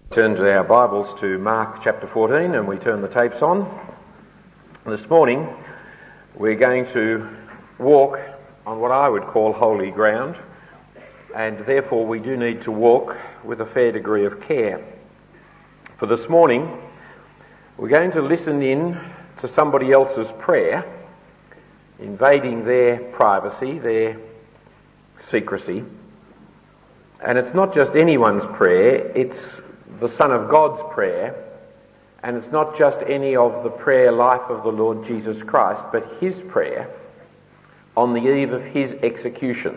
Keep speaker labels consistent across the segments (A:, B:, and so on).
A: Turn to our Bibles to Mark chapter 14 and we turn the tapes on. This morning we're going to walk on what I would call holy ground, and therefore we do need to walk with a fair degree of care. For this morning we're going to listen in to somebody else's prayer, invading their privacy, their secrecy. And it's not just anyone's prayer, it's the Son of God's prayer, and it's not just any of the prayer life of the Lord Jesus Christ, but his prayer on the eve of his execution.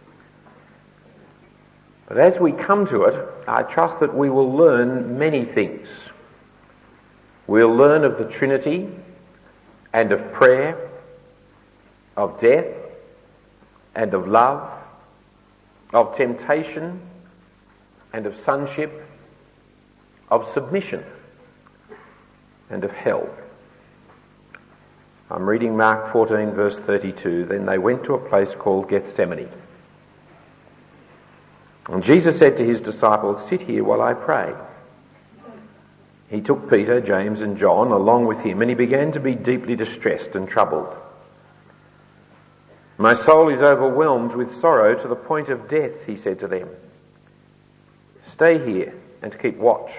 A: But as we come to it, I trust that we will learn many things. We'll learn of the Trinity and of prayer, of death and of love, of temptation and of sonship, of submission and of hell. I'm reading Mark 14 verse 32. Then they went to a place called Gethsemane. And Jesus said to his disciples, "Sit here while I pray." He took Peter, James and John along with him, and he began to be deeply distressed and troubled. "My soul is overwhelmed with sorrow to the point of death," he said to them. "Stay here and keep watch."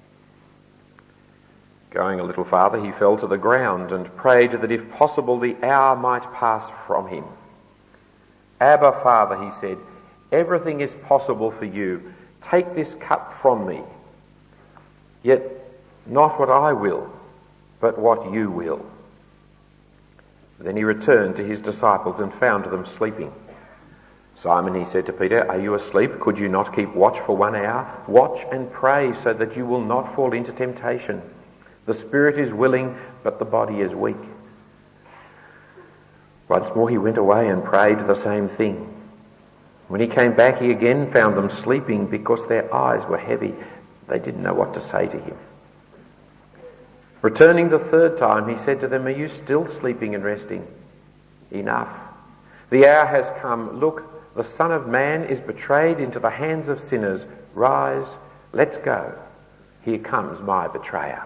A: Going a little farther, he fell to the ground and prayed that if possible the hour might pass from him. "Abba, Father," he said, "everything is possible for you. Take this cup from me. Yet not what I will, but what you will." Then he returned to his disciples and found them sleeping. "Simon," he said to Peter, "are you asleep? Could you not keep watch for 1 hour? Watch and pray so that you will not fall into temptation. The spirit is willing, but the body is weak." Once more he went away and prayed the same thing. When he came back, he again found them sleeping because their eyes were heavy. They didn't know what to say to him. Returning the third time, he said to them, "Are you still sleeping and resting? Enough. The hour has come. Look, the Son of Man is betrayed into the hands of sinners. Rise, let's go. Here comes my betrayer."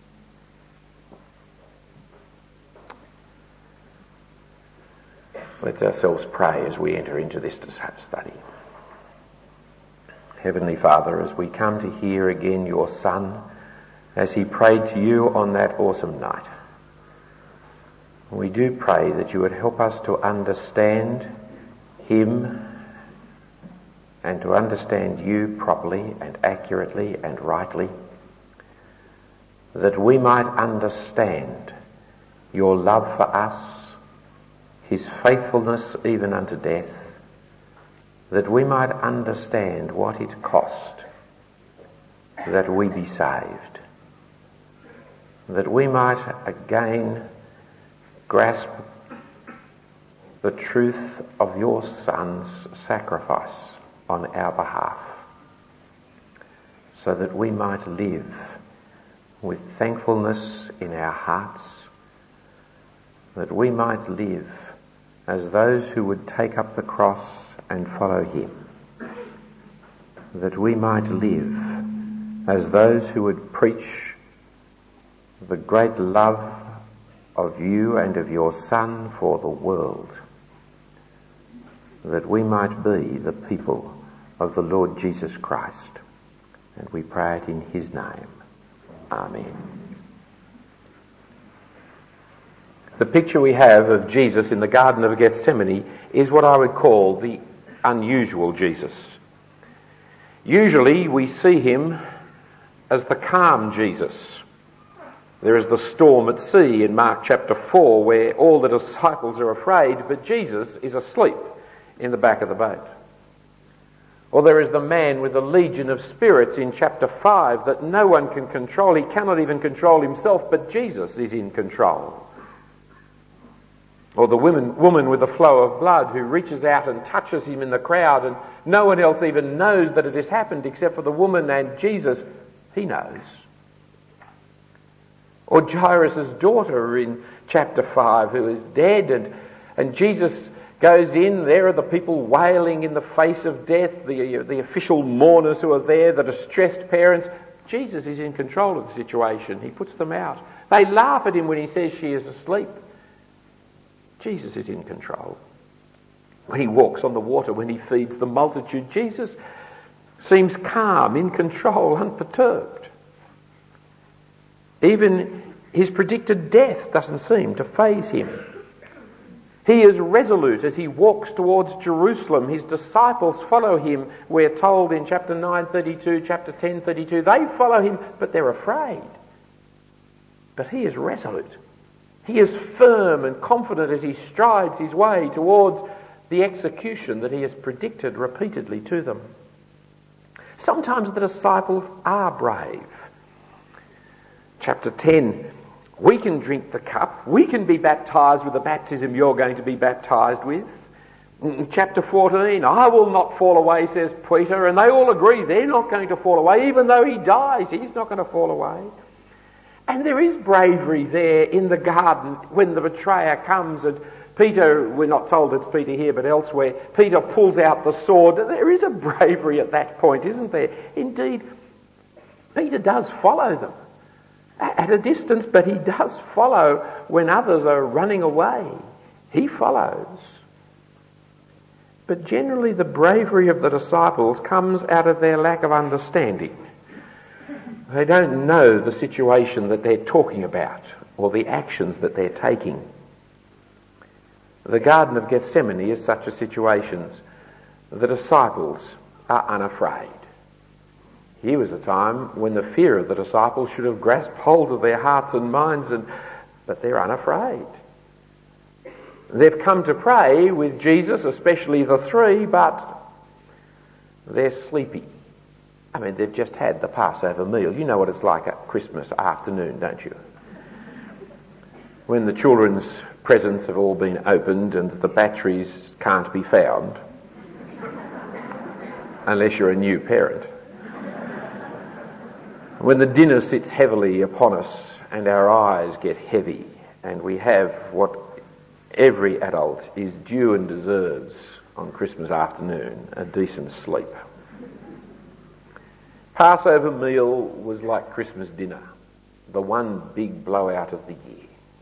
A: Let's ourselves pray as we enter into this study. Heavenly Father, as we come to hear again your Son, as he prayed to you on that awesome night, we do pray that you would help us to understand him and to understand you properly and accurately and rightly, that we might understand your love for us, his faithfulness even unto death, that we might understand what it cost that we be saved, that we might again grasp the truth of your Son's sacrifice on our behalf, so that we might live with thankfulness in our hearts, that we might live as those who would take up the cross and follow him, that we might live as those who would preach the great love of you and of your Son for the world, that we might be the people of the Lord Jesus Christ. And we pray it in his name. Amen. The picture we have of Jesus in the Garden of Gethsemane is what I would call the unusual Jesus. Usually we see him as the calm Jesus. There is the storm at sea in Mark chapter 4 where all the disciples are afraid, but Jesus is asleep in the back of the boat. Or there is the man with the legion of spirits in chapter 5 that no one can control. He cannot even control himself, but Jesus is in control. Or the woman with the flow of blood who reaches out and touches him in the crowd, and no one else even knows that it has happened except for the woman and Jesus. He knows. Or Jairus' daughter in chapter 5 who is dead, and Jesus goes in. There are the people wailing in the face of death, the official mourners who are there, the distressed parents. Jesus is in control of the situation. He puts them out. They laugh at him when he says she is asleep. Jesus is in control. When he walks on the water, when he feeds the multitude, Jesus seems calm, in control, unperturbed. Even his predicted death doesn't seem to faze him. He is resolute as he walks towards Jerusalem. His disciples follow him. We're told in chapter 9:32, chapter 10:32, they follow him, but they're afraid. But he is resolute. He is firm and confident as he strides his way towards the execution that he has predicted repeatedly to them. Sometimes the disciples are brave. Chapter 10, we can drink the cup, we can be baptised with the baptism you're going to be baptised with. In chapter 14, I will not fall away, says Peter, and they all agree they're not going to fall away. Even though he dies, he's not going to fall away. And there is bravery there in the garden when the betrayer comes, and Peter, we're not told it's Peter here but elsewhere, Peter pulls out the sword. There is a bravery at that point, isn't there? Indeed, Peter does follow them at a distance, but he does follow when others are running away. He follows. But generally the bravery of the disciples comes out of their lack of understanding. They don't know the situation that they're talking about or the actions that they're taking. The Garden of Gethsemane is such a situation. The disciples are unafraid. Here was a time when the fear of the disciples should have grasped hold of their hearts and minds, but they're unafraid. They've come to pray with Jesus, especially the three, but they're sleepy. I mean, they've just had the Passover meal. You know what it's like at Christmas afternoon, don't you? When the children's presents have all been opened and the batteries can't be found, unless you're a new parent. When the dinner sits heavily upon us and our eyes get heavy and we have what every adult is due and deserves on Christmas afternoon, a decent sleep. Passover meal was like Christmas dinner, the one big blowout of the year.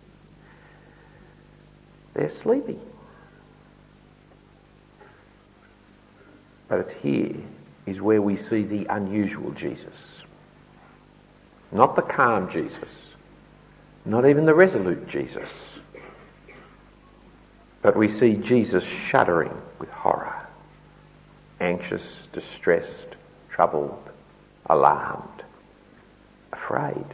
A: They're sleepy. But here is where we see the unusual Jesus. Not the calm Jesus, not even the resolute Jesus, but we see Jesus shuddering with horror, anxious, distressed, troubled, alarmed, afraid.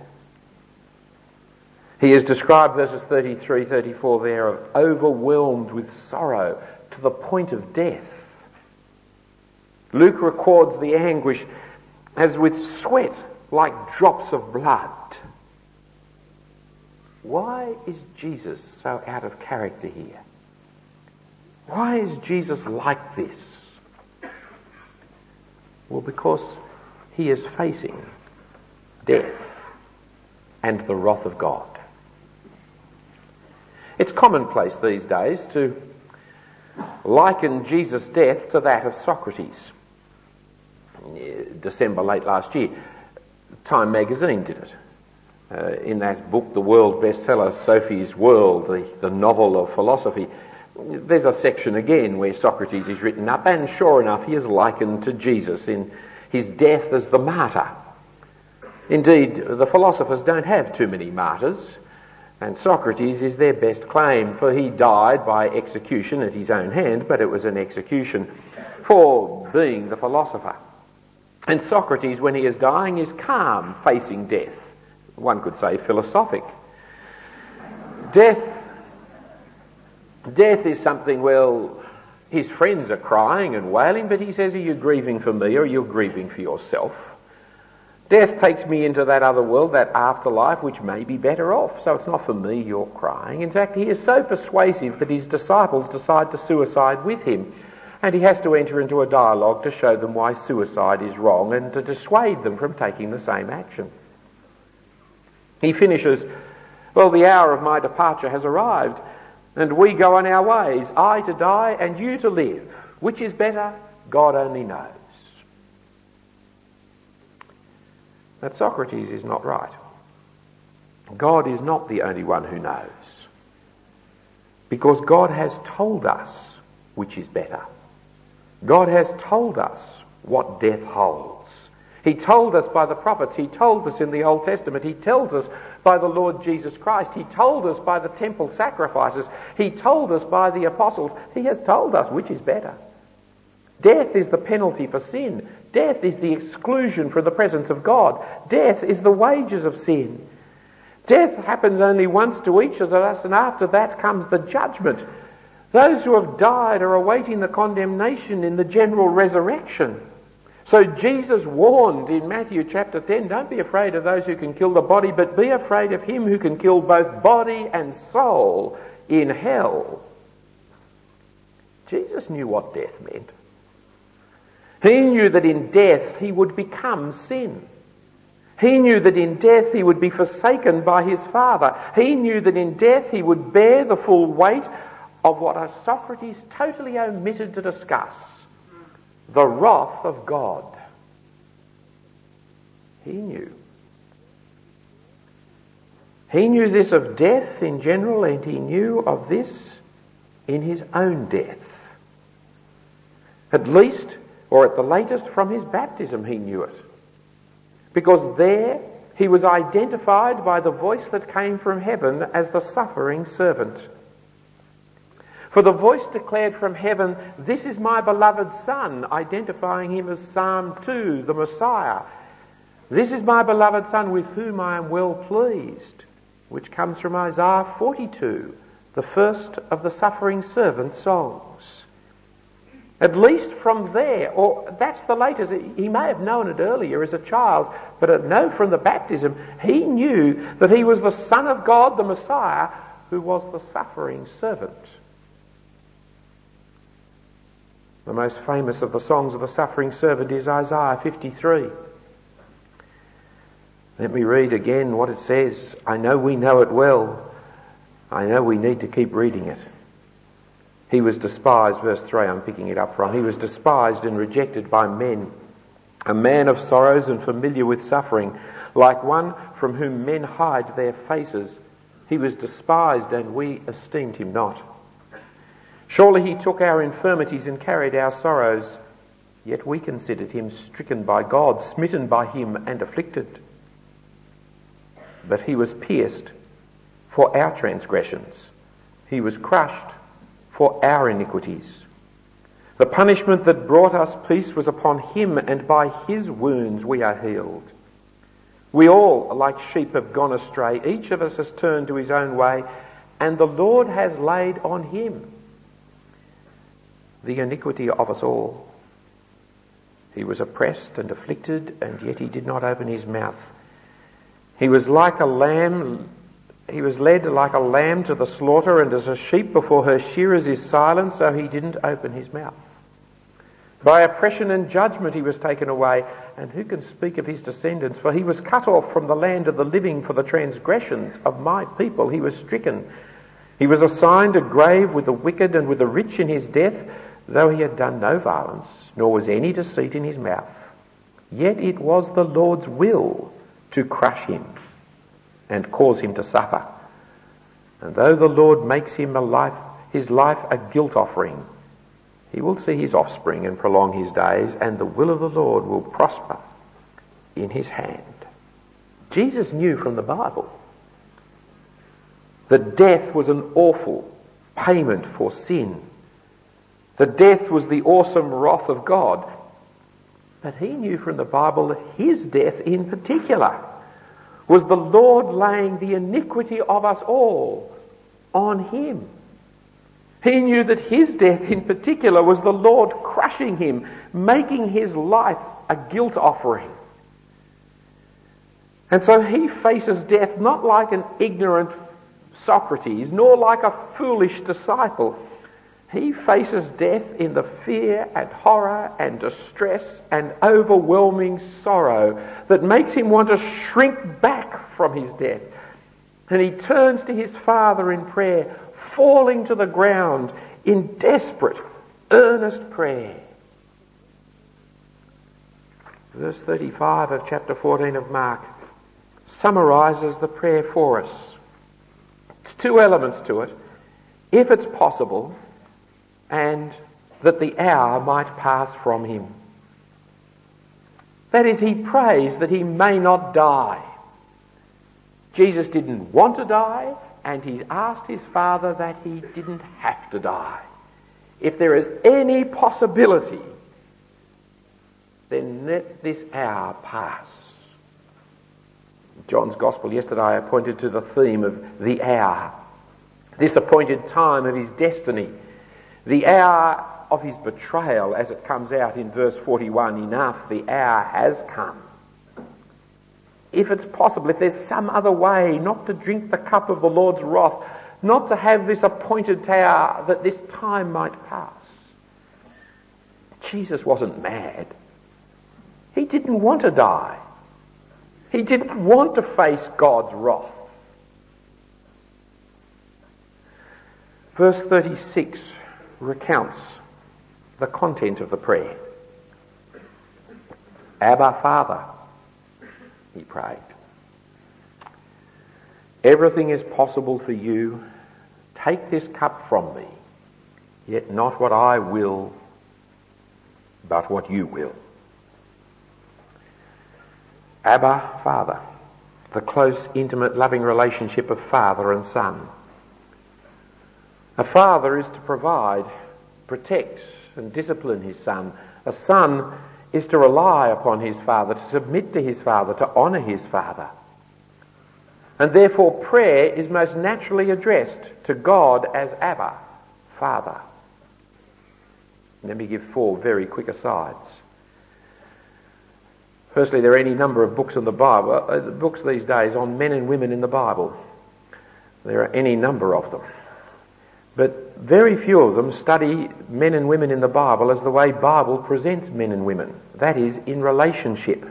A: He is described, verses 33, 34 there, of overwhelmed with sorrow to the point of death. Luke records the anguish as with sweat like drops of blood. Why is Jesus so out of character here? Why is Jesus like this? Well, because he is facing death and the wrath of God. It's commonplace these days to liken Jesus' death to that of Socrates. December late last year, Time magazine did it. In that book, the world bestseller, Sophie's World, the novel of philosophy, there's a section again where Socrates is written up, and sure enough, he is likened to Jesus in his death as the martyr. Indeed, the philosophers don't have too many martyrs, and Socrates is their best claim, for he died by execution at his own hand, but it was an execution for being the philosopher. And Socrates, when he is dying, is calm, facing death. One could say philosophic. Death is something, well, his friends are crying and wailing, but he says, are you grieving for me or are you grieving for yourself? Death takes me into that other world, that afterlife, which may be better off. So it's not for me you're crying. In fact, he is so persuasive that his disciples decide to suicide with him. And he has to enter into a dialogue to show them why suicide is wrong and to dissuade them from taking the same action. He finishes, well, the hour of my departure has arrived, and we go on our ways, I to die and you to live. Which is better? God only knows. that Socrates is not right. God is not the only one who knows, because God has told us which is better. God has told us what death holds. He told us by the prophets. He told us in the Old Testament. He tells us by the Lord Jesus Christ. He told us by the temple sacrifices. He told us by the apostles. He has told us which is better. Death is the penalty for sin. Death is the exclusion from the presence of God. Death is the wages of sin. Death happens only once to each of us, and after that comes the judgment. Those who have died are awaiting the condemnation in the general resurrection. So Jesus warned in Matthew chapter 10, don't be afraid of those who can kill the body, but be afraid of him who can kill both body and soul in hell. Jesus knew what death meant. He knew that in death he would become sin. He knew that in death he would be forsaken by his Father. He knew that in death he would bear the full weight of what Socrates totally omitted to discuss: the wrath of God. He knew. He knew this of death in general, and he knew of this in his own death. At least, or at the latest, from his baptism he knew it. Because there he was identified by the voice that came from heaven as the suffering servant. For the voice declared from heaven, "This is my beloved Son," identifying him as Psalm 2, the Messiah. "This is my beloved Son with whom I am well pleased," which comes from Isaiah 42, the first of the suffering servant songs. At least from there, or that's the latest. He may have known it earlier as a child, but no, from the baptism, he knew that he was the Son of God, the Messiah, who was the suffering servant. The most famous of the songs of the suffering servant is Isaiah 53. Let me read again what it says. I know we know it well. I know we need to keep reading it. He was despised, verse 3, I'm picking it up from. He was despised and rejected by men, a man of sorrows and familiar with suffering, like one from whom men hide their faces. He was despised and we esteemed him not. Surely he took our infirmities and carried our sorrows, yet we considered him stricken by God, smitten by him and afflicted. But he was pierced for our transgressions. He was crushed for our iniquities. The punishment that brought us peace was upon him, and by his wounds we are healed. We all, like sheep, have gone astray. Each of us has turned to his own way, and the Lord has laid on him the iniquity of us all. He was oppressed and afflicted, and yet he did not open his mouth. He was like a lamb. He was led like a lamb to the slaughter, and as a sheep before her shearers is silent, so he didn't open his mouth. By oppression and judgment he was taken away, and who can speak of his descendants? For he was cut off from the land of the living. For the transgressions of my people he was stricken. He was assigned a grave with the wicked and with the rich in his death, though he had done no violence, nor was any deceit in his mouth. Yet it was the Lord's will to crush him and cause him to suffer. And though the Lord makes him his life a guilt offering, he will see his offspring and prolong his days, and the will of the Lord will prosper in his hand. Jesus knew from the Bible that death was an awful payment for sin. That death was the awesome wrath of God. But he knew from the Bible that his death in particular was the Lord laying the iniquity of us all on him. He knew that his death in particular was the Lord crushing him, making his life a guilt offering. And so he faces death not like an ignorant Socrates, nor like a foolish disciple. He faces death in the fear and horror and distress and overwhelming sorrow that makes him want to shrink back from his death. And he turns to his Father in prayer, falling to the ground in desperate, earnest prayer. Verse 35 of chapter 14 of Mark summarises the prayer for us. There's two elements to it. If it's possible, and that the hour might pass from him. That is, he prays that he may not die. Jesus didn't want to die, and he asked his Father that he didn't have to die. If there is any possibility, then let this hour pass. John's Gospel yesterday I pointed to the theme of the hour, this appointed time of his destiny, the hour of his betrayal, as it comes out in verse 41, enough, the hour has come. If it's possible, if there's some other way not to drink the cup of the Lord's wrath, not to have this appointed hour, that this time might pass. Jesus wasn't mad. He didn't want to die. He didn't want to face God's wrath. Verse 36 recounts the content of the prayer. Abba, Father, he prayed. Everything is possible for you. Take this cup from me, yet not what I will, but what you will. Abba, Father, the close, intimate, loving relationship of father and son. A father is to provide, protect and discipline his son. A son is to rely upon his father, to submit to his father, to honour his father. And therefore prayer is most naturally addressed to God as Abba, Father. Let me give 4 very quick asides. Firstly, there are any number of books in the Bible, books these days on men and women in the Bible. There are any number of them. But very few of them study men and women in the Bible as the way Bible presents men and women. That is, in relationship.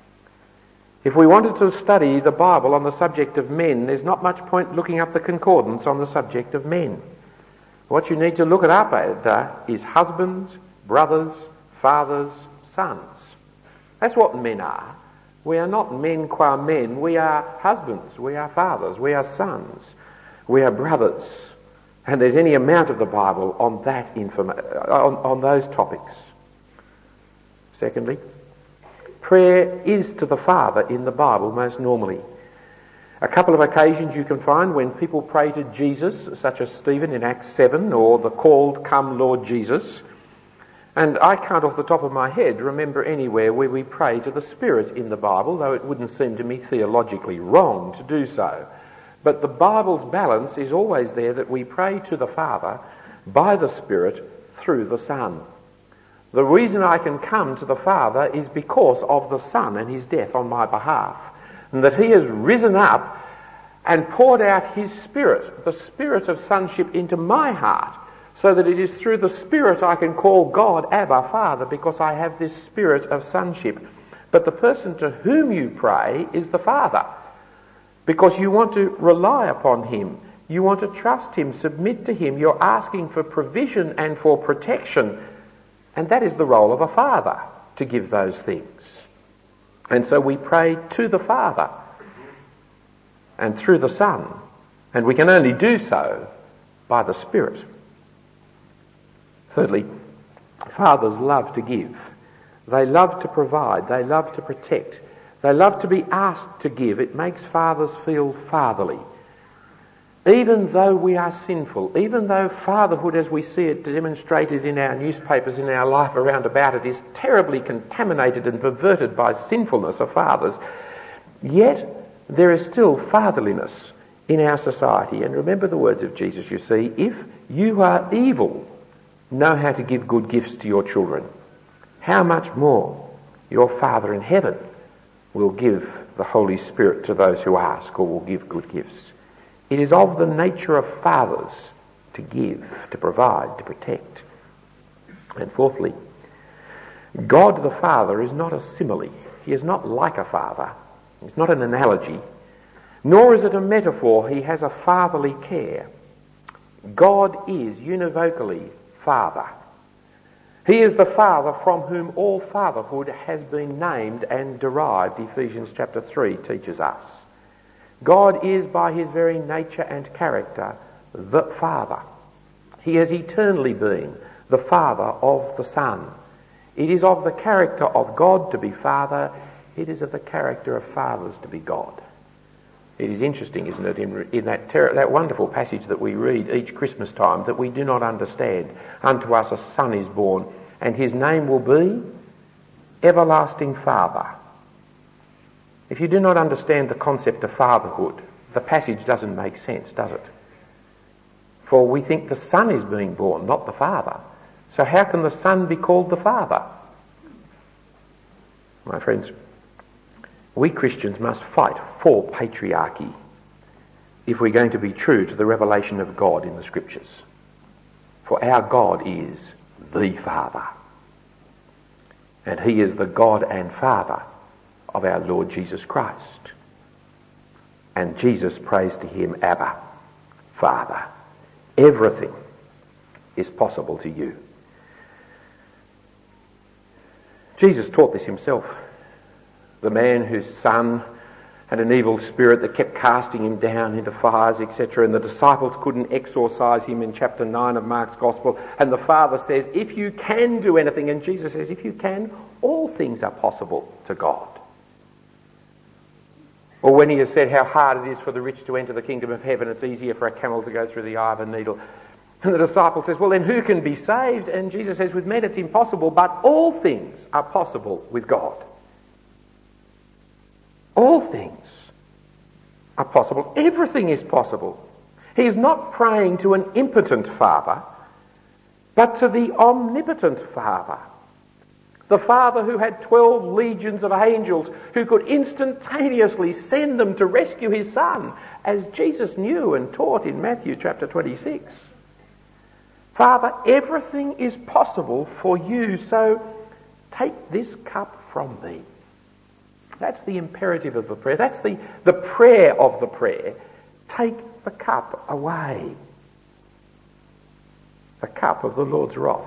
A: If we wanted to study the Bible on the subject of men, there's not much point looking up the concordance on the subject of men. What you need to look it up at is husbands, brothers, fathers, sons. That's what men are. We are not men qua men. We are husbands, we are fathers, we are sons, we are brothers. And there's any amount of the Bible on that on those topics. Secondly, prayer is to the Father in the Bible most normally. A couple of occasions you can find when people pray to Jesus, such as Stephen in Acts 7, or the called, "Come Lord Jesus." And I can't off the top of my head remember anywhere where we pray to the Spirit in the Bible, though it wouldn't seem to me theologically wrong to do so. But the Bible's balance is always there that we pray to the Father by the Spirit through the Son. The reason I can come to the Father is because of the Son and his death on my behalf, and that he has risen up and poured out his Spirit, the Spirit of sonship, into my heart, so that it is through the Spirit I can call God Abba, Father, because I have this Spirit of sonship. But the person to whom you pray is the Father, because you want to rely upon him, you want to trust him, submit to him, you're asking for provision and for protection, and that is the role of a father, to give those things. And so we pray to the Father and through the Son, and we can only do so by the Spirit. Thirdly, fathers love to give. They love to provide. They love to protect. They love to be asked to give. It makes fathers feel fatherly. Even though we are sinful, even though fatherhood as we see it demonstrated in our newspapers, in our life around about it, is terribly contaminated and perverted by sinfulness of fathers, yet there is still fatherliness in our society. And remember the words of Jesus, you see, if you are evil, know how to give good gifts to your children, how much more your Father in heaven will give the Holy Spirit to those who ask, or will give good gifts. It is of the nature of fathers to give, to provide, to protect. And fourthly, God the Father is not a simile. He is not like a father. It's not an analogy. Nor is it a metaphor. He has a fatherly care. God is univocally Father. He is the Father from whom all fatherhood has been named and derived, Ephesians chapter 3 teaches us. God is by his very nature and character the Father. He has eternally been the Father of the Son. It is of the character of God to be Father. It is of the character of fathers to be God. It is interesting, isn't it, in that wonderful passage that we read each Christmas time that we do not understand. Unto us a son is born, and his name will be Everlasting Father. If you do not understand the concept of fatherhood, the passage doesn't make sense, does it? For we think the son is being born, not the father. So how can the son be called the father? My friends, we Christians must fight for patriarchy if we're going to be true to the revelation of God in the Scriptures. For our God is the Father. And he is the God and Father of our Lord Jesus Christ. And Jesus prays to him, Abba, Father. Everything is possible to you. Jesus taught this himself. The man whose son had an evil spirit that kept casting him down into fires, etc., and the disciples couldn't exorcise him in chapter 9 of Mark's Gospel, and the Father says, if you can do anything, and Jesus says, if you can, all things are possible to God. Or when he has said how hard it is for the rich to enter the kingdom of heaven, it's easier for a camel to go through the eye of a needle. And the disciple says, well then who can be saved? And Jesus says, with men it's impossible, but all things are possible with God. All things are possible. Everything is possible. He is not praying to an impotent Father, but to the omnipotent Father. The Father who had 12 legions of angels who could instantaneously send them to rescue his Son, as Jesus knew and taught in Matthew chapter 26. Father, everything is possible for you, so take this cup from me. That's the imperative of the prayer. That's the prayer of the prayer. Take the cup away. The cup of the Lord's wrath.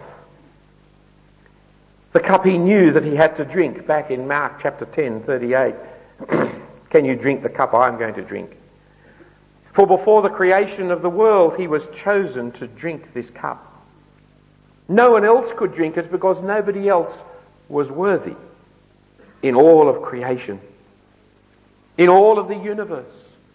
A: The cup he knew that he had to drink back in Mark chapter 10:38. Can you drink the cup I am going to drink? For before the creation of the world he was chosen to drink this cup. No one else could drink it because nobody else was worthy in all of creation, in all of the universe.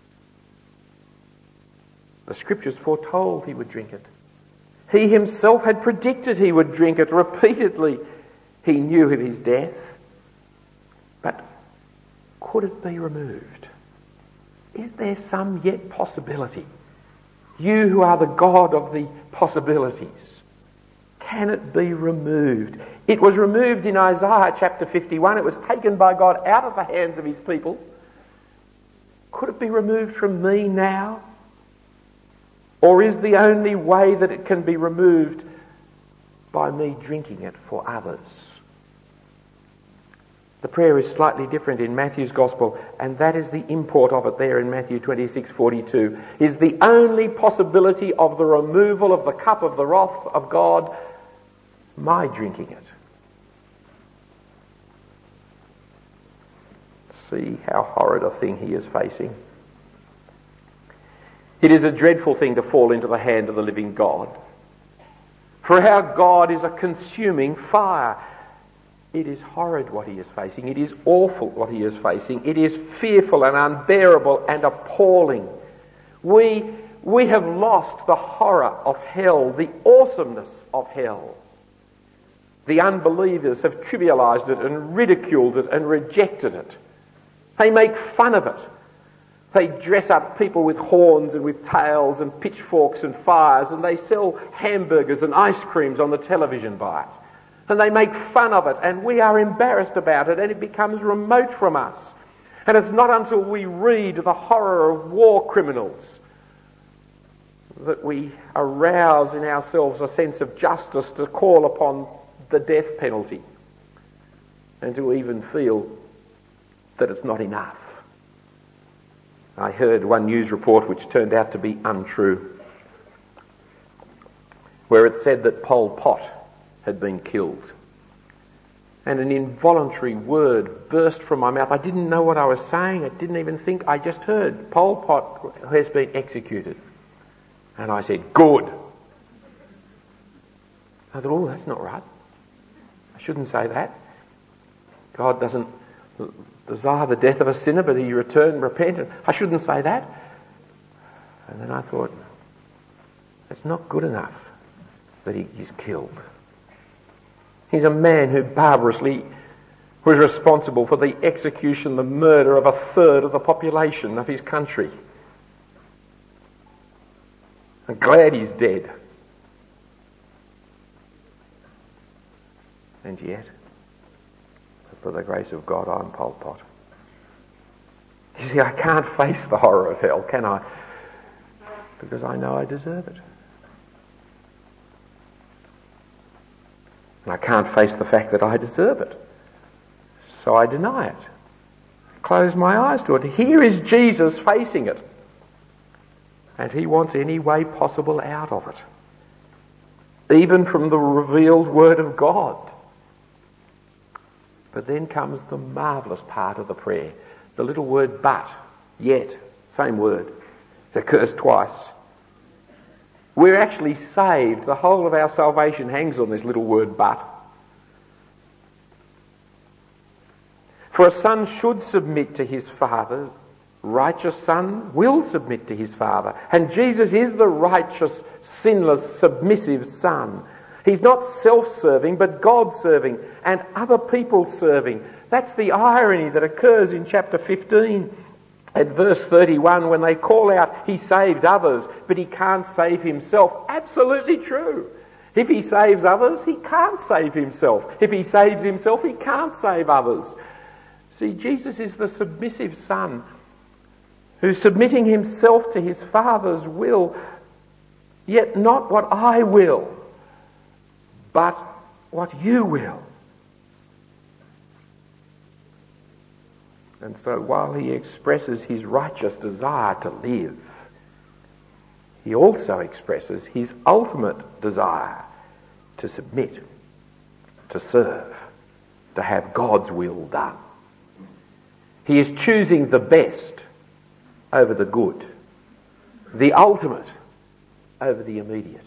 A: The Scriptures foretold he would drink it. He himself had predicted he would drink it repeatedly. He knew of his death. But could it be removed? Is there some yet possibility? You who are the God of the possibilities, can it be removed? It was removed in Isaiah chapter 51. It was taken by God out of the hands of his people. Could it be removed from me now? Or is the only way that it can be removed by me drinking it for others? The prayer is slightly different in Matthew's Gospel, and that is the import of it there in Matthew 26:42. Is the only possibility of the removal of the cup of the wrath of God my drinking it. See how horrid a thing he is facing. It is a dreadful thing to fall into the hand of the living God. For our God is a consuming fire. It is horrid what he is facing. It is awful what he is facing. It is fearful and unbearable and appalling. We have lost the horror of hell, the awesomeness of hell. The unbelievers have trivialized it and ridiculed it and rejected it. They make fun of it. They dress up people with horns and with tails and pitchforks and fires, and they sell hamburgers and ice creams on the television by it. And they make fun of it, and we are embarrassed about it, and it becomes remote from us. And it's not until we read the horror of war criminals that we arouse in ourselves a sense of justice to call upon the death penalty, and to even feel that it's not enough. I heard one news report which turned out to be untrue, where it said that Pol Pot had been killed. And an involuntary word burst from my mouth. I didn't know what I was saying. I didn't even think. I just heard, Pol Pot has been executed. And I said, good. I thought, oh, that's not right. I shouldn't say that. God doesn't desire the death of a sinner, but he repented. I shouldn't say that. And then I thought, it's not good enough that he's killed. He's a man who barbarously was responsible for the execution, the murder of a third of the population of his country. I'm glad he's dead. And yet, for the grace of God, I'm Pol Pot. You see, I can't face the horror of hell, can I? Because I know I deserve it. And I can't face the fact that I deserve it. So I deny it. Close my eyes to it. Here is Jesus facing it. And he wants any way possible out of it. Even from the revealed Word of God. But then comes the marvellous part of the prayer. The little word but, yet, same word. It occurs twice. We're actually saved. The whole of our salvation hangs on this little word but. For a son should submit to his father. Righteous son will submit to his father. And Jesus is the righteous, sinless, submissive son. He's not self-serving, but God-serving and other people serving. That's the irony that occurs in chapter 15. At verse 31, when they call out, he saved others, but he can't save himself. Absolutely true. If he saves others, he can't save himself. If he saves himself, he can't save others. See, Jesus is the submissive son who's submitting himself to his Father's will, yet not what I will, but what you will. And so while he expresses his righteous desire to live, he also expresses his ultimate desire to submit, to serve, to have God's will done. He is choosing the best over the good, the ultimate over the immediate.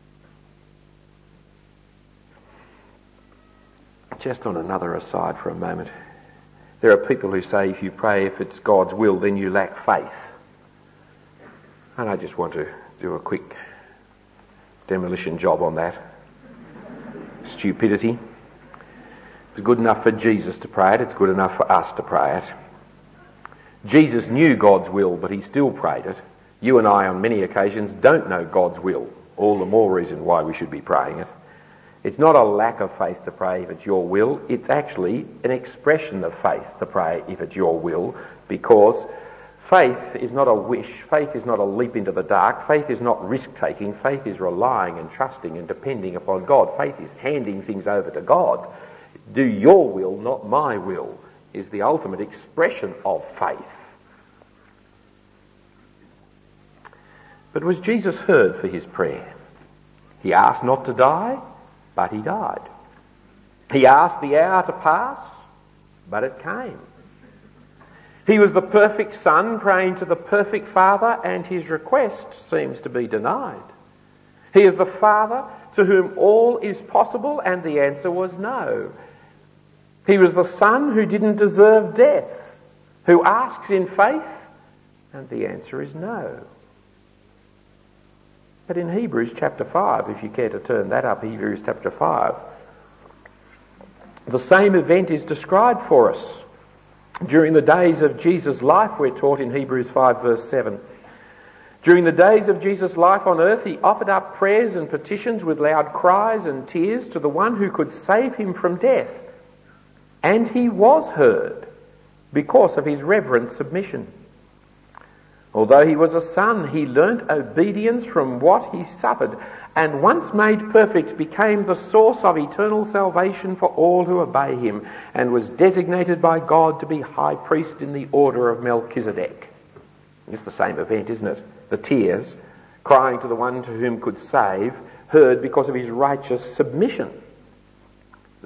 A: Just on another aside for a moment, there are people who say if you pray if it's God's will, then you lack faith. And I just want to do a quick demolition job on that. Stupidity. It's good enough for Jesus to pray it, it's good enough for us to pray it. Jesus knew God's will, but he still prayed it. You and I on many occasions don't know God's will. All the more reason why we should be praying it. It's not a lack of faith to pray if it's your will. It's actually an expression of faith to pray if it's your will, because faith is not a wish. Faith is not a leap into the dark. Faith is not risk-taking. Faith is relying and trusting and depending upon God. Faith is handing things over to God. Do your will, not my will, is the ultimate expression of faith. But was Jesus heard for his prayer? He asked not to die, but he died. He asked the hour to pass, but it came. He was the perfect Son praying to the perfect Father, and his request seems to be denied. He is the Father to whom all is possible, and the answer was no. He was the Son who didn't deserve death, who asks in faith, and the answer is no. But in Hebrews chapter 5, if you care to turn that up, Hebrews chapter 5, the same event is described for us. During the days of Jesus' life, we're taught in Hebrews 5 verse 7. During the days of Jesus' life on earth, he offered up prayers and petitions with loud cries and tears to the one who could save him from death. And he was heard because of his reverent submission. Although he was a son, he learnt obedience from what he suffered, and once made perfect became the source of eternal salvation for all who obey him, and was designated by God to be high priest in the order of Melchizedek. It's the same event, isn't it? The tears, crying to the one to whom could save, heard because of his righteous submission.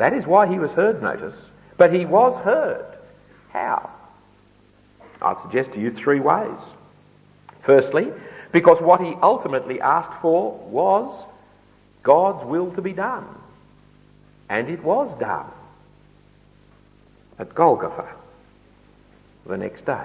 A: That is why he was heard, notice. But he was heard. How? I'd suggest to you 3 ways. Firstly, because what he ultimately asked for was God's will to be done. And it was done at Golgotha the next day.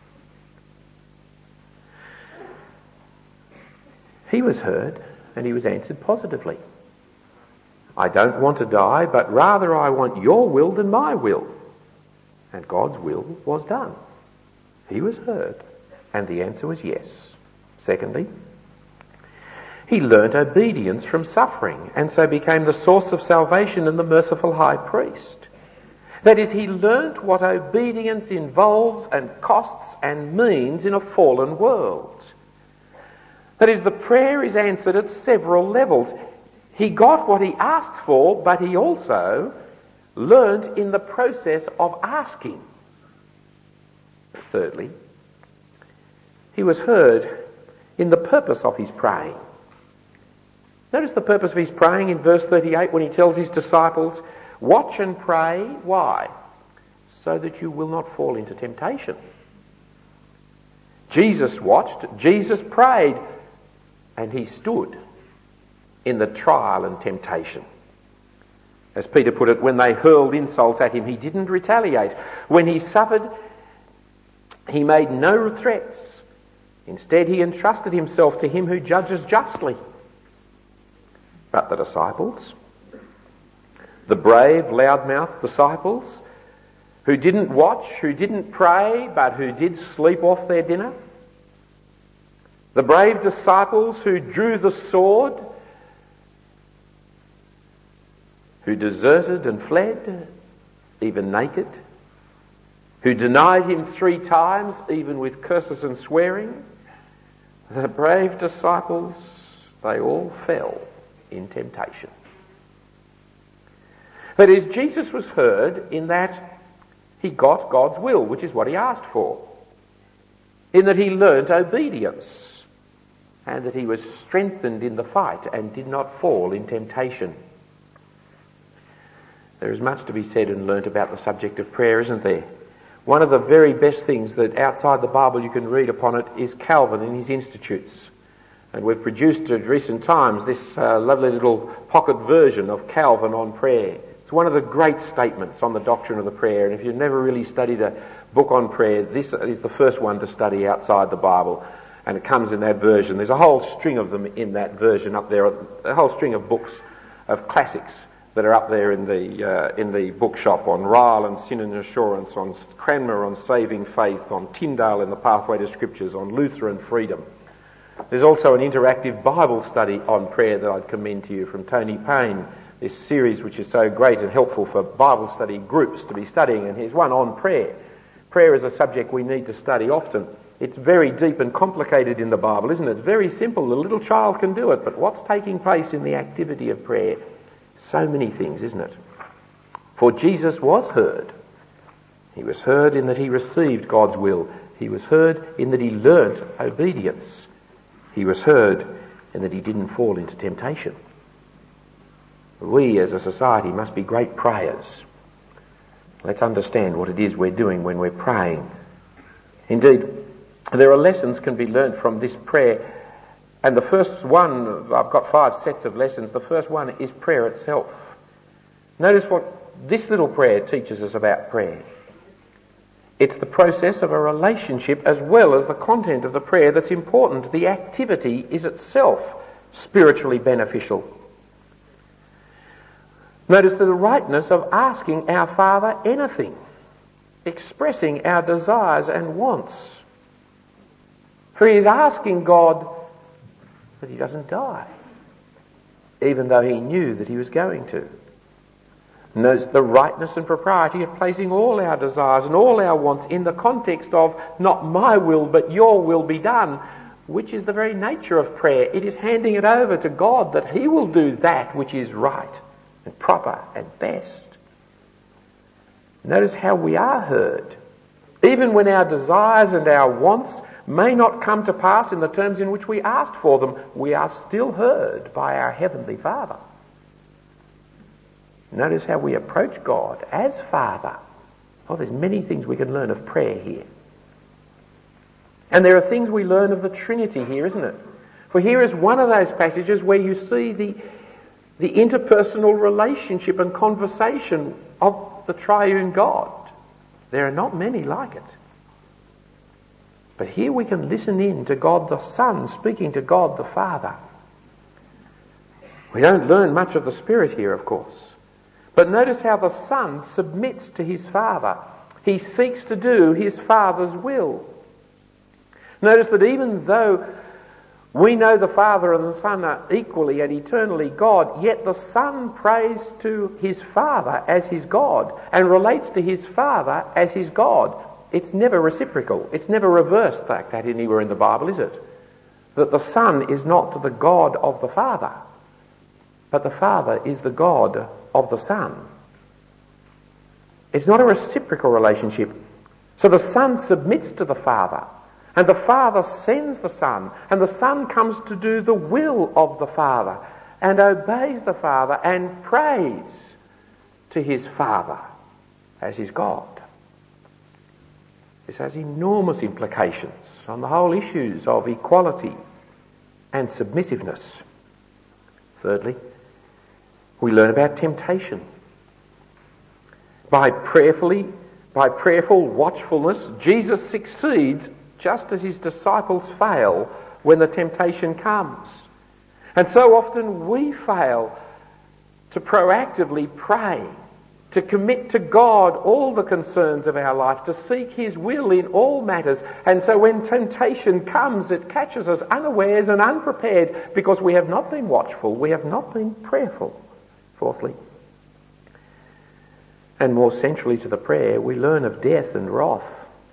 A: He was heard and he was answered positively. I don't want to die, but rather I want your will than my will. And God's will was done. He was heard and the answer was yes. Secondly, he learnt obedience from suffering and so became the source of salvation and the merciful high priest. That is, he learnt what obedience involves and costs and means in a fallen world. That is, the prayer is answered at several levels. He got what he asked for, but he also learnt in the process of asking. Thirdly, he was heard in the purpose of his praying. Notice the purpose of his praying in verse 38 when he tells his disciples, watch and pray. Why? So that you will not fall into temptation. Jesus watched, Jesus prayed, and he stood in the trial and temptation. As Peter put it, when they hurled insults at him, he didn't retaliate. When he suffered, he made no threats. Instead, he entrusted himself to him who judges justly. But the disciples, the brave, loudmouthed disciples, who didn't watch, who didn't pray, but who did sleep off their dinner, the brave disciples who drew the sword, who deserted and fled, even naked, who denied him 3 times, even with curses and swearing, the brave disciples, they all fell in temptation. That is, Jesus was heard in that he got God's will, which is what he asked for, in that he learnt obedience, and that he was strengthened in the fight and did not fall in temptation. There is much to be said and learnt about the subject of prayer, isn't there? One of the very best things that outside the Bible you can read upon it is Calvin in his Institutes. And we've produced at recent times this lovely little pocket version of Calvin on prayer. It's one of the great statements on the doctrine of the prayer. And if you've never really studied a book on prayer, this is the first one to study outside the Bible. And it comes in that version. There's a whole string of them in that version up there, a whole string of books of classics that are up there in the bookshop, on Ryle and Sin and Assurance, on Cranmer on Saving Faith, on Tyndale in the Pathway to Scriptures, on Luther and Freedom. There's also an interactive Bible study on prayer that I'd commend to you from Tony Payne, this series which is so great and helpful for Bible study groups to be studying, and here's one on prayer. Prayer is a subject we need to study often. It's very deep and complicated in the Bible, isn't it? It's very simple. The little child can do it, but what's taking place in the activity of prayer? So many things, isn't it? For Jesus was heard. He was heard in that he received God's will. He was heard in that he learnt obedience. He was heard in that he didn't fall into temptation. We as a society must be great prayers. Let's understand what it is we're doing when we're praying. Indeed, there are lessons can be learnt from this prayer. And the first one, I've got 5 sets of lessons. The first one is prayer itself. Notice what this little prayer teaches us about prayer. It's the process of a relationship as well as the content of the prayer that's important. The activity is itself spiritually beneficial. Notice the rightness of asking our Father anything, expressing our desires and wants. For he is asking God that he doesn't die, even though he knew that he was going to. Notice the rightness and propriety of placing all our desires and all our wants in the context of not my will but your will be done, which is the very nature of prayer. It is handing it over to God that he will do that which is right and proper and best. Notice how we are heard. Even when our desires and our wants may not come to pass in the terms in which we asked for them, we are still heard by our Heavenly Father. Notice how we approach God as Father. Oh, there's many things we can learn of prayer here. And there are things we learn of the Trinity here, isn't it? For here is one of those passages where you see the interpersonal relationship and conversation of the triune God. There are not many like it. But here we can listen in to God the Son speaking to God the Father. We don't learn much of the Spirit here, of course. But notice how the Son submits to his Father. He seeks to do his Father's will. Notice that even though we know the Father and the Son are equally and eternally God, yet the Son prays to his Father as his God and relates to his Father as his God. It's never reciprocal. It's never reversed like that anywhere in the Bible, is it? That the Son is not the God of the Father, but the Father is the God of the Son. It's not a reciprocal relationship. So the Son submits to the Father, and the Father sends the Son, and the Son comes to do the will of the Father, and obeys the Father, and prays to his Father as his God. This has enormous implications on the whole issues of equality and submissiveness. Thirdly, we learn about temptation. By prayerful watchfulness, Jesus succeeds just as his disciples fail when the temptation comes. And so often we fail to proactively pray, to commit to God all the concerns of our life, to seek his will in all matters. And so when temptation comes, it catches us unawares and unprepared because we have not been watchful, we have not been prayerful. Fourthly, and more centrally to the prayer, we learn of death and wrath.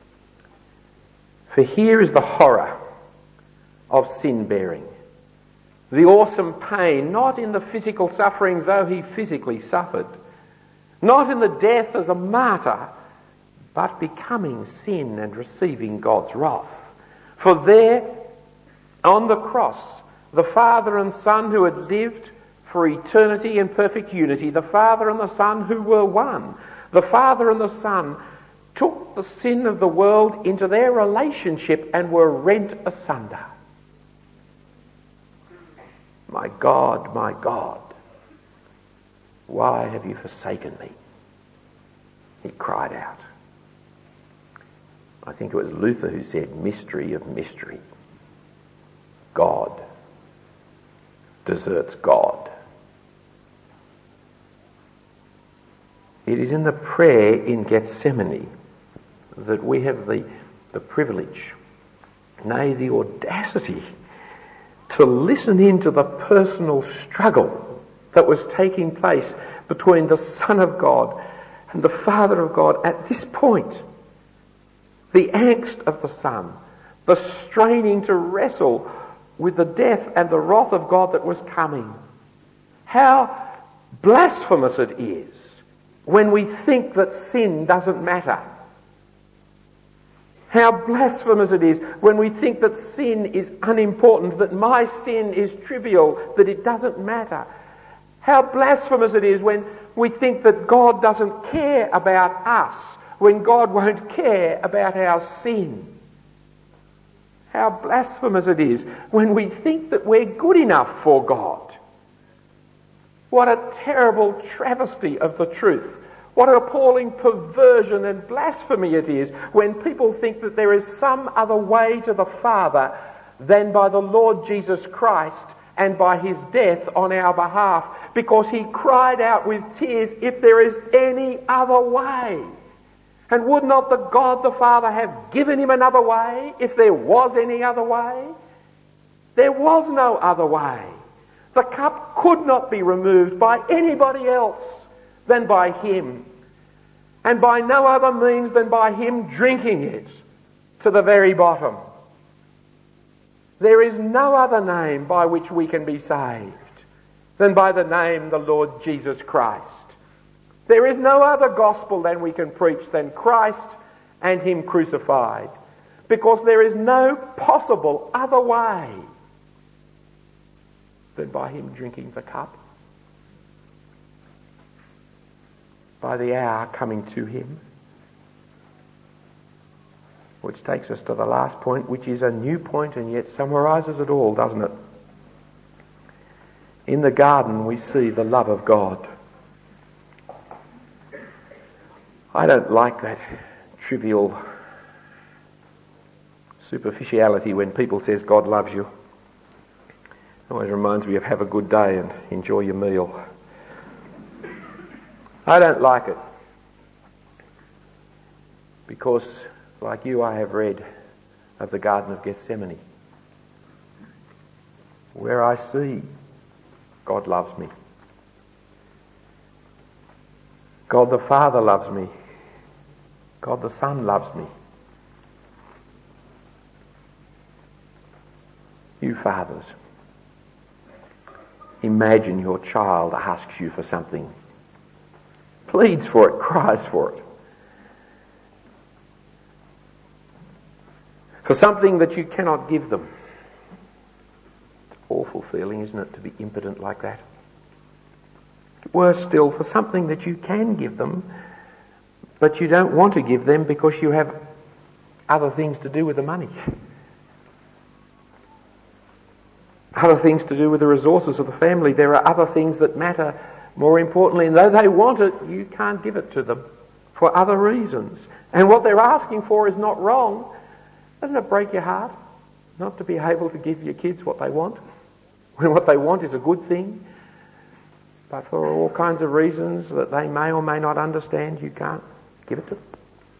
A: For here is the horror of sin bearing. The awesome pain, not in the physical suffering, though he physically suffered, not in the death as a martyr, but becoming sin and receiving God's wrath. For there, on the cross, the Father and Son who had lived for eternity in perfect unity, the Father and the Son who were one, the Father and the Son took the sin of the world into their relationship and were rent asunder. My God, why have you forsaken me? He cried out. I think it was Luther who said, mystery of mystery. God deserts God. It is in the prayer in Gethsemane that we have the privilege, nay, the audacity, to listen into the personal struggle that was taking place between the Son of God and the Father of God at this point. The angst of the Son, the straining to wrestle with the death and the wrath of God that was coming. How blasphemous it is when we think that sin doesn't matter. How blasphemous it is when we think that sin is unimportant, that my sin is trivial, that it doesn't matter. How blasphemous it is when we think that God doesn't care about us, when God won't care about our sin. How blasphemous it is when we think that we're good enough for God. What a terrible travesty of the truth. What an appalling perversion and blasphemy it is when people think that there is some other way to the Father than by the Lord Jesus Christ and by his death on our behalf, because he cried out with tears, if there is any other way. And would not the God the Father have given him another way if there was any other way? There was no other way. The cup could not be removed by anybody else than by him, and by no other means than by him drinking it to the very bottom. There is no other name by which we can be saved than by the name the Lord Jesus Christ. There is no other gospel than we can preach than Christ and him crucified, because there is no possible other way than by him drinking the cup. by the hour coming to him. Which takes us to the last point, which is a new point and yet summarises it all, doesn't it? In the garden we see the love of God. I don't like that trivial superficiality when people says God loves you. It always reminds me of have a good day and enjoy your meal. I don't like it because, like you, I have read of the Garden of Gethsemane, where I see God loves me. God the Father loves me. God the Son loves me. You fathers, imagine your child asks you for something, pleads for it, cries for it. For something that you cannot give them. It's an awful feeling, isn't it, to be impotent like that? Worse still, for something that you can give them, but you don't want to give them because you have other things to do with the money. Other things to do with the resources of the family. There are other things that matter more importantly, and though they want it, you can't give it to them for other reasons. And what they're asking for is not wrong. Doesn't it break your heart not to be able to give your kids what they want, when what they want is a good thing, but for all kinds of reasons that they may or may not understand, you can't give it to them?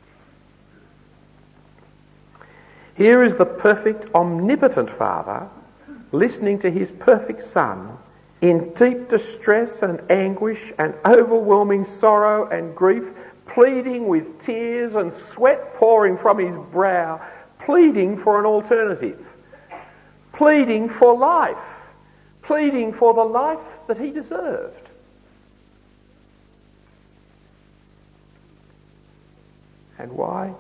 A: Here is the perfect, omnipotent Father listening to his perfect Son in deep distress and anguish and overwhelming sorrow and grief, pleading with tears and sweat pouring from his brow, pleading for an alternative, pleading for life, pleading for the life that he deserved. And why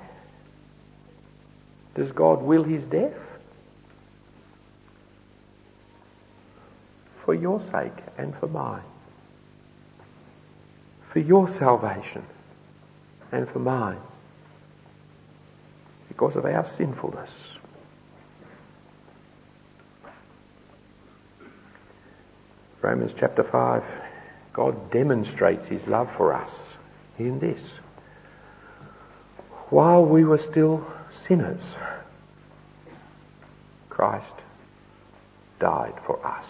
A: does God will his death? For your sake and for mine. For your salvation and for mine. Because of our sinfulness. Romans chapter 5. God demonstrates his love for us in this. While we were still sinners, Christ died for us.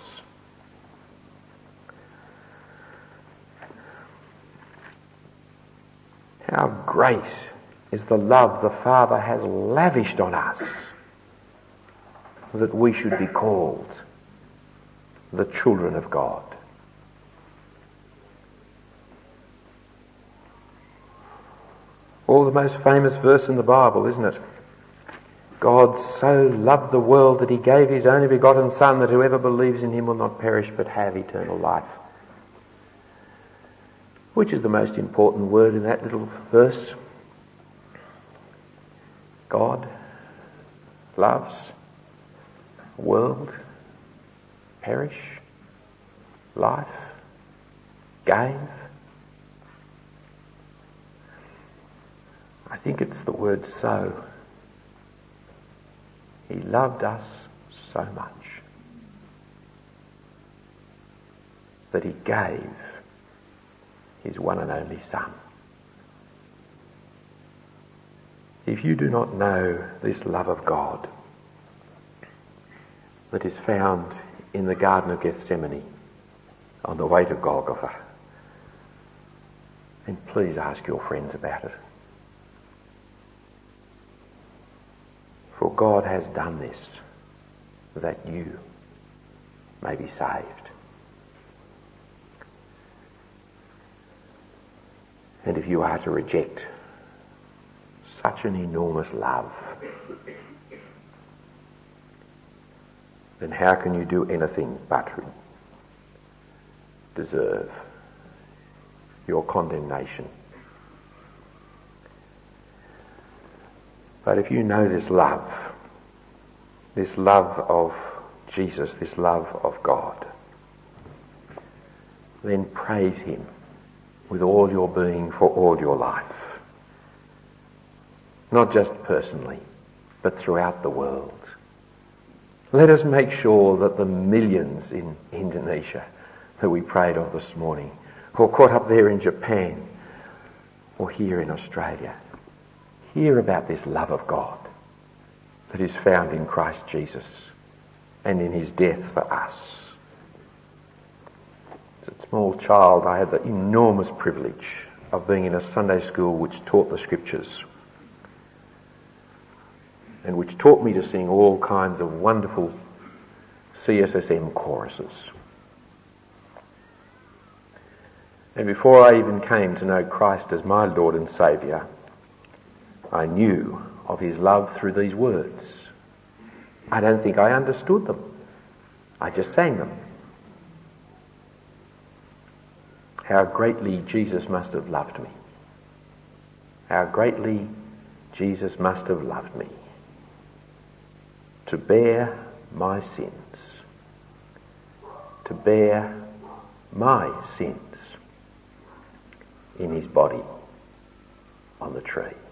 A: How great is the love the Father has lavished on us that we should be called the children of God. Or the most famous verse in the Bible, isn't it? God so loved the world that he gave his only begotten Son, that whoever believes in him will not perish but have eternal life. Which is the most important word in that little verse? God loves, world, perish, life, gave. I think it's the word so. He loved us so much that he gave his one and only Son. If you do not know this love of God that is found in the Garden of Gethsemane on the way to Golgotha, then please ask your friends about it. For God has done this that you may be saved. And if you are to reject such an enormous love, then how can you do anything but deserve your condemnation? But if you know this love of Jesus, this love of God, then praise him with all your being for all your life. Not just personally, but throughout the world. Let us make sure that the millions in Indonesia that we prayed of this morning, or caught up there in Japan, or here in Australia, hear about this love of God that is found in Christ Jesus and in his death for us. As a small child, I had the enormous privilege of being in a Sunday school which taught the scriptures and which taught me to sing all kinds of wonderful CSSM choruses. And before I even came to know Christ as my Lord and Saviour, I knew of his love through these words. I don't think I understood them. I just sang them. How greatly Jesus must have loved me. How greatly Jesus must have loved me. To bear my sins. To bear my sins in his body on the tree.